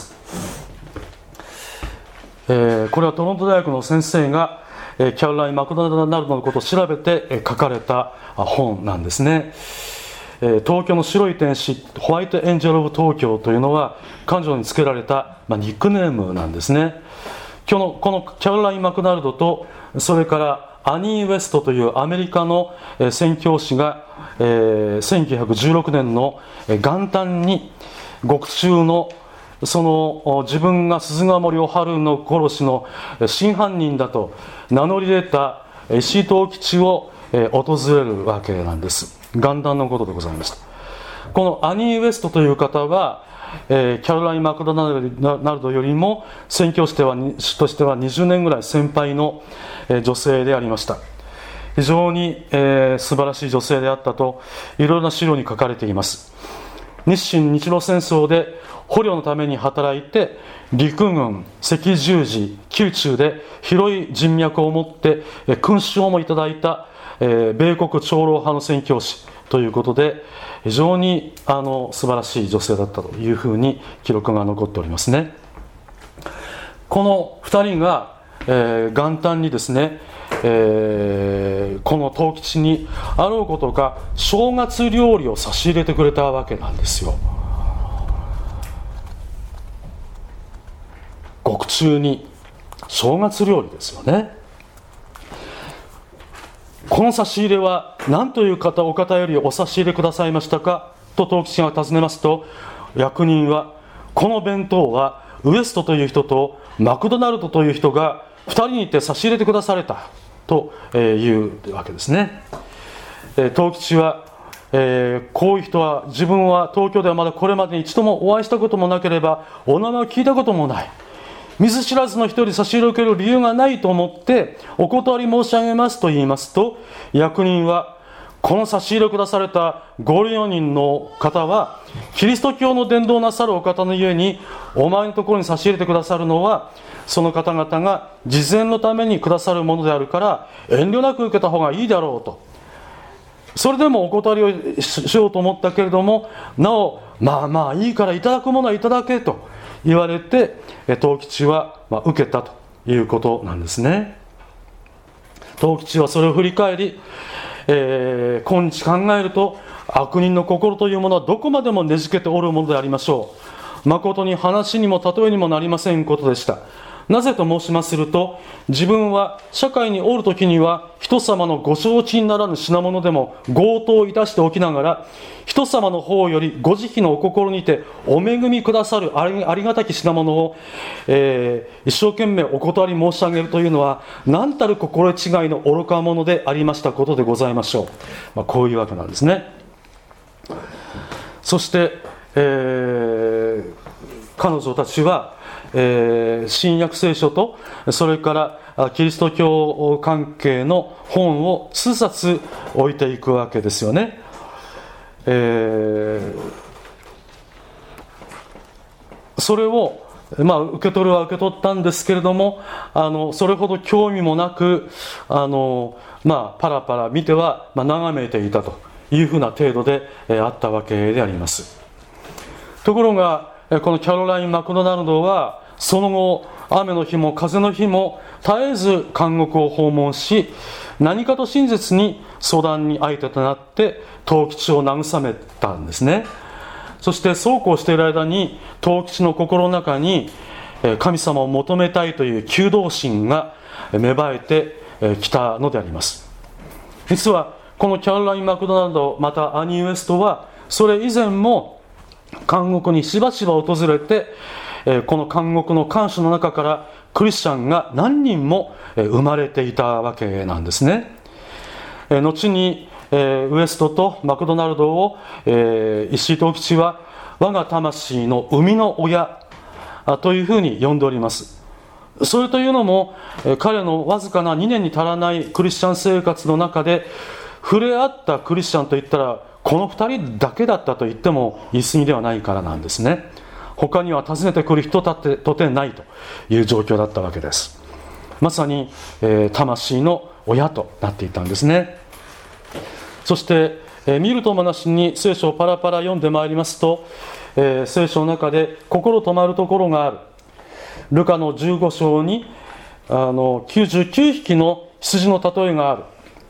これはトロント大学の先生がキャロライン・マクドナルドのことを調べて書かれた本なんですね。東京の白い天使、ホワイトエンジェル・オブ・東京というのは彼女につけられたニックネームなんですね。このキャロライン・マクドナルドと、それからアニー・ウェストというアメリカの宣教師が1916年の元旦に獄中のその自分が鈴ヶ森お春の殺しの真犯人だと名乗り出た石井藤吉を訪れるわけなんです。元旦のことでございました。このアニー・ウェストという方はキャロライン・マクドナルドよりも宣教師としては20年ぐらい先輩の女性でありました。非常に素晴らしい女性であったといろいろな資料に書かれています。日清日露戦争で捕虜のために働いて、陸軍、赤十字、宮中で広い人脈を持って勲章もいただいた米国長老派の宣教師ということで、非常に素晴らしい女性だったというふうに記録が残っておりますね。この2人が、元旦にですね、この藤吉にあろうことか正月料理を差し入れてくれたわけなんですよ。獄中に正月料理ですよね。この差し入れは何というお方よりお差し入れくださいましたかと藤吉が尋ねますと、役人はこの弁当はウエストという人とマクドナルドという人が2人にいて差し入れてくだされたというわけですね。藤吉はこういう人は自分は東京ではまだこれまでに一度もお会いしたこともなければお名前を聞いたこともない、見ず知らずの人より差し入れを受ける理由がないと思ってお断り申し上げますと言いますと、役人はこの差し入れをくだされたご利用人の方はキリスト教の伝道なさるお方のゆえに、お前のところに差し入れてくださるのはその方々が慈善のためにくださるものであるから、遠慮なく受けた方がいいだろうと。それでもお断りをしようと思ったけれども、なおまあいいからいただくものはいただけと言われて、藤吉は受けたということなんですね。藤吉はそれを振り返り、今日考えると、悪人の心というものはどこまでもねじけておるものでありましょう。誠に話にも例えにもなりませんことでした。なぜと申しますると、自分は社会におるときには人様のご承知にならぬ品物でも強盗いたしておきながら、人様の方よりご慈悲のお心にてお恵みくださるありがたき品物を、一生懸命お断り申し上げるというのは、何たる心違いの愚か者でありましたことでございましょう。こういうわけなんですね。そして、彼女たちは新約聖書とそれからキリスト教関係の本を数冊置いていくわけですよね。それを受け取るは受け取ったんですけれども、それほど興味もなくパラパラ見ては眺めていたというふうな程度であったわけであります。ところがこのキャロライン・マクドナルドはその後、雨の日も風の日も絶えず監獄を訪問し、何かと親切に相談に相手となって藤吉を慰めたんですね。そしてそうこうしている間に、藤吉の心の中に神様を求めたいという求道心が芽生えてきたのであります。実はこのキャロライン・マクドナルド、またアニー・ウエストはそれ以前も監獄にしばしば訪れて、この監獄の看守の中からクリスチャンが何人も生まれていたわけなんですね。後にウエストとマクドナルドを石井藤吉は我が魂の生みの親というふうに呼んでおります。それというのも、彼のわずかな2年に足らないクリスチャン生活の中で触れ合ったクリスチャンといったらこの2人だけだったと言っても言い過ぎではないからなんですね。他には訪ねてくる人だってとてないという状況だったわけです。まさに、魂の親となっていたんですね。そして、見るともなしに聖書をパラパラ読んでまいりますと、聖書の中で心止まるところがある。ルカの15章に99匹の羊の例えがある。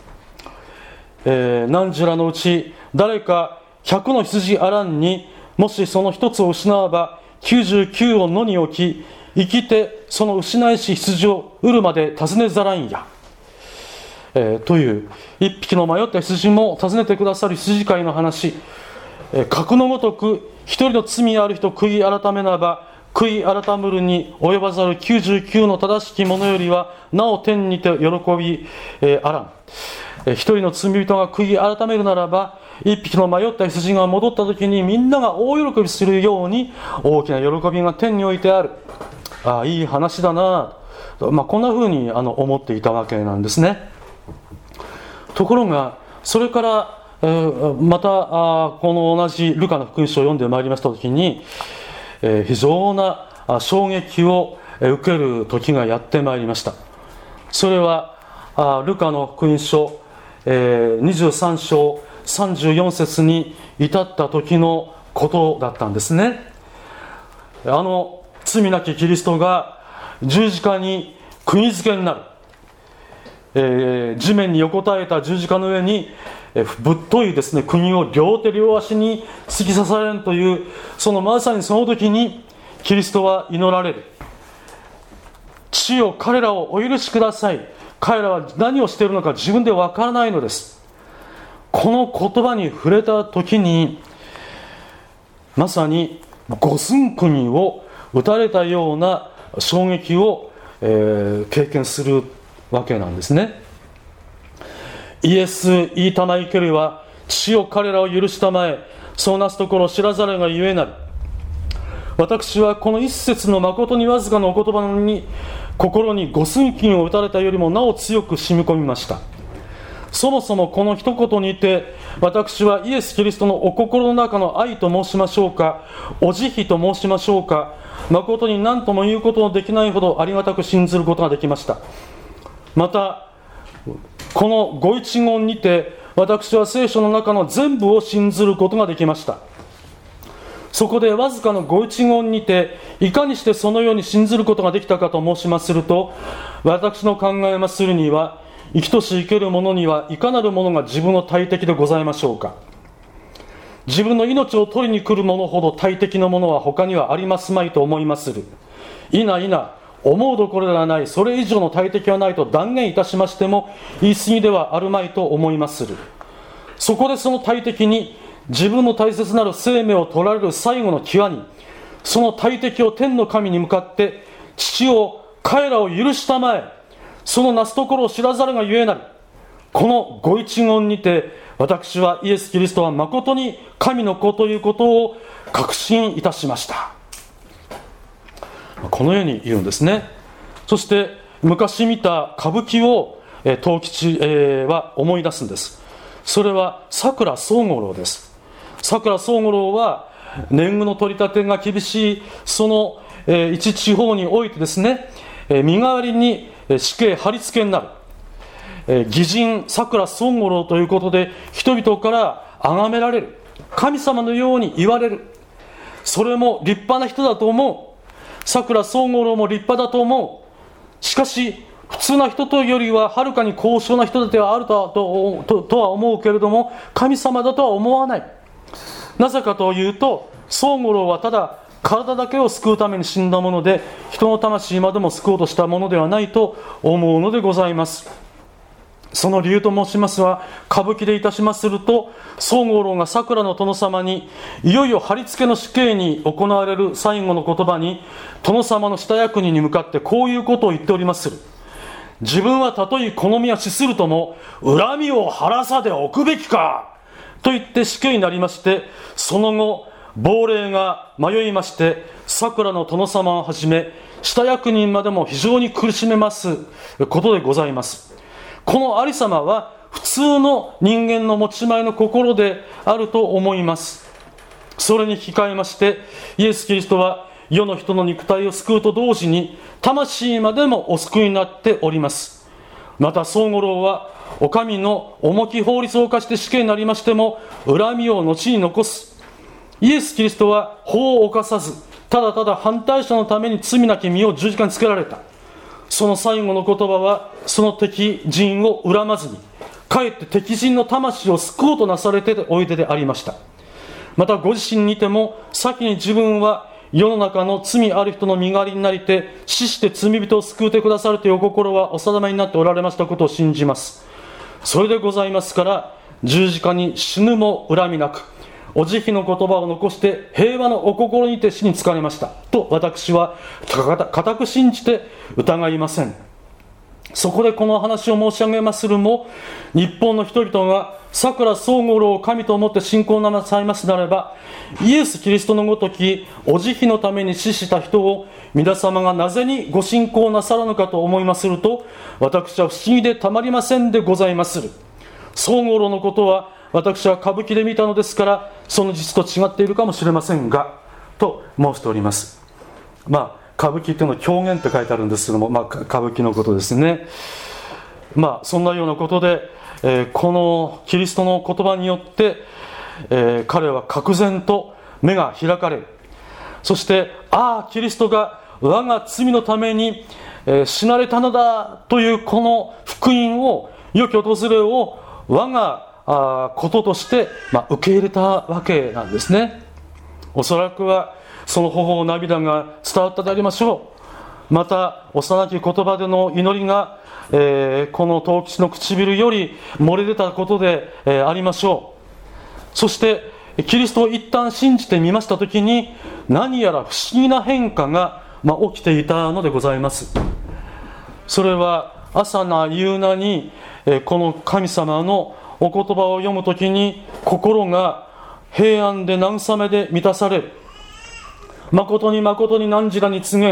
何十らのうち誰か100の羊あらんに、もしその一つを失わば99を野に置き、生きてその失いし羊を売るまで尋ねざらんや、という一匹の迷った羊も尋ねてくださる羊飼いの話。格のごとく一人の罪ある人悔い改めなば、悔い改むるに及ばざる99の正しきものよりはなお天にて喜びあらん。一人の罪人が悔い改めるならば、一匹の迷った羊が戻った時にみんなが大喜びするように大きな喜びが天においてある。いい話だな、こんなふうに思っていたわけなんですね。ところがそれからまたこの同じルカの福音書を読んでまいりました時に、非常な衝撃を受ける時がやってまいりました。それはルカの福音書23章34節に至った時のことだったんですね。罪なきキリストが十字架に釘付けになる、地面に横たえた十字架の上にぶっといですね釘を両手両足に突き刺されるという、まさにその時にキリストは祈られる。父よ、彼らをお許しください。彼らは何をしているのか自分でわからないのです。この言葉に触れた時に、まさに五寸釘を打たれたような衝撃を、経験するわけなんですね。イエス言いたまいけるは、父よ彼らを許したまえ、そうなすところを知らざるがゆえなり。私はこの一節の誠にわずかなお言葉に心に五寸釘を打たれたよりもなお強く染み込みました。 そもそもこの一言にて、私はイエス・キリストのお心の中の愛と申しましょうか、お慈悲と申しましょうか、誠に何とも言うことのできないほどありがたく信ずることができました。またこのご一言にて、私は聖書の中の全部を信ずることができました。そこでわずかのご一言にて、いかにしてそのように信ずることができたかと申しますると、私の考えまするには、生きとし生ける者にはいかなるものが自分の大敵でございましょうか。自分の命を取りに来る者ほど大敵のものは他にはありますまいと思いまする。いないな、思うどころではない、それ以上の大敵はないと断言いたしましても言い過ぎではあるまいと思いまする。そこでその大敵に自分の大切なる生命を取られる最後の際に、その大敵を天の神に向かって、父を彼らを許したまえ、そのなすところを知らざるがゆえなり。このご一言にて、私はイエス・キリストは誠に神の子ということを確信いたしました。このように言うんですね。そして昔見た歌舞伎を藤吉は思い出すんです。それは佐倉宗五郎です。佐倉宗五郎は年貢の取り立てが厳しいその一地方においてですね、身代わりに死刑貼り付けになる義人佐倉宗五郎ということで人々から崇められる、神様のように言われる。それも立派な人だと思う。佐倉宗五郎も立派だと思う。しかし普通な人というよりははるかに高尚な人ではあるとは思うけれども、神様だとは思わない。なぜかというと、宗五郎はただ体だけを救うために死んだもので、人の魂までも救おうとしたものではないと思うのでございます。その理由と申しますは、歌舞伎でいたしますると、宗五郎が桜の殿様にいよいよ貼り付けの死刑に行われる最後の言葉に、殿様の下役人に向かってこういうことを言っておりまする。自分はたとえ好みや死するとも恨みを晴らさでおくべきかと言って死刑になりまして、その後亡霊が迷いまして桜の殿様をはじめ下役人までも非常に苦しめますことでございます。この有様は普通の人間の持ち前の心であると思います。それに引き換えましてイエス・キリストは世の人の肉体を救うと同時に魂までもお救いになっております。また宗五郎はお上の重き法律を犯して死刑になりましても恨みを後に残す。イエス・キリストは法を犯さず、ただただ反対者のために罪なき身を十字架につけられた。その最後の言葉は、その敵人を恨まずにかえって敵人の魂を救おうとなされておいででありました。またご自身にても先に自分は世の中の罪ある人の身代わりになりて死して罪人を救うてくださるというお心はお定めになっておられましたことを信じます。それでございますから、十字架に死ぬも恨みなくお慈悲の言葉を残して平和のお心にて死につかれましたと私は固く信じて疑いません。そこでこの話を申し上げまするも、日本の人々が桜宗五郎を神と思って信仰なさいますならば、イエス・キリストのごときお慈悲のために死した人を皆様がなぜにご信仰なさらぬかと思いますると、私は不思議でたまりませんでございまする。宗五郎のことは私は歌舞伎で見たのですから、その実と違っているかもしれませんがと申しております。歌舞伎というのは狂言って書いてあるんですけども、歌舞伎のことですね。そんなようなことで、このキリストの言葉によって、彼は愕然と目が開かれる。そしてキリストが我が罪のために、死なれたのだというこの福音を、良き訪れを我がこととして、受け入れたわけなんですね。おそらくはその頬の涙が伝わったでありましょう。また幼き言葉での祈りが、この藤吉の唇より漏れ出たことで、ありましょう。そしてキリストを一旦信じてみましたときに、何やら不思議な変化が、起きていたのでございます。それは朝な夕なに、この神様のお言葉を読むときに心が平安で慰めで満たされる。誠に誠に汝らに告げん、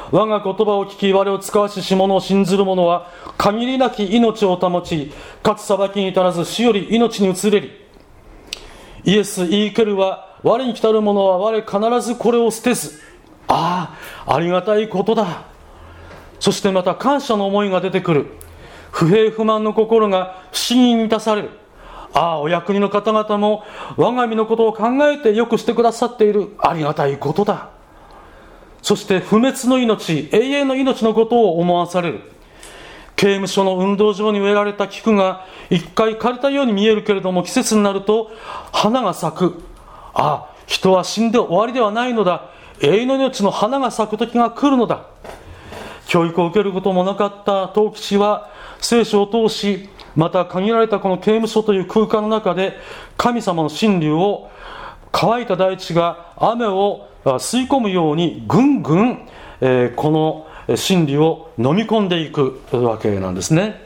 我が言葉を聞き我を使わしし者を信ずる者は限りなき命を保ち、かつ裁きに至らず死より命に移れり。イエス言いけるは、我に来たる者は我必ずこれを捨てず。ありがたいことだ。そしてまた感謝の思いが出てくる。不平不満の心が不思議に満たされる。お役人の方々も我が身のことを考えてよくしてくださっている。ありがたいことだ。そして不滅の命、永遠の命のことを思わされる。刑務所の運動場に植えられた菊が一回枯れたように見えるけれども、季節になると花が咲く。人は死んで終わりではないのだ。永遠の命の花が咲く時が来るのだ。教育を受けることもなかった藤吉は聖書を通し、また限られたこの刑務所という空間の中で神様の真理を、乾いた大地が雨を吸い込むようにぐんぐんこの真理を飲み込んでいくわけなんですね。